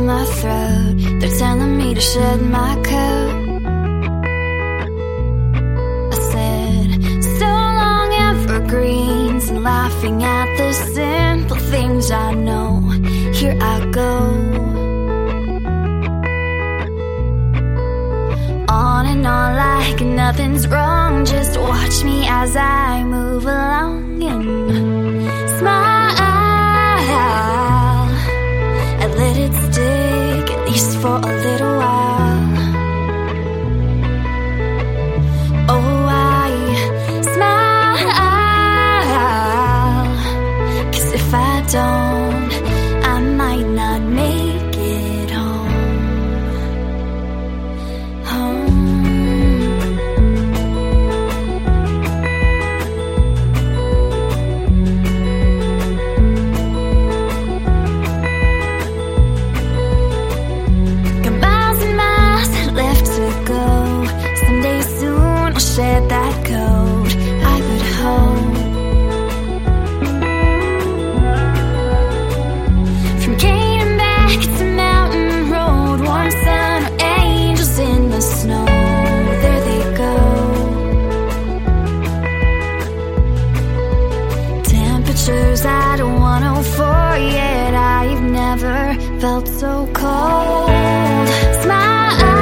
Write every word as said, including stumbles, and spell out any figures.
my throat. They're telling me to shed my coat. I said, so long evergreens, and laughing at the simple things I know. Here I go, on and on like nothing's wrong. Just watch me as I move along and smile. I let it stick, at least for a little while. Oh, I smile, 'cause if I don't, I might not make it home. Home. Shed that coat, I would hope. From Canaan back to Mountain Road, warm sun or angels in the snow, there they go. Temperatures at one oh four, yet I've never felt so cold. Smile.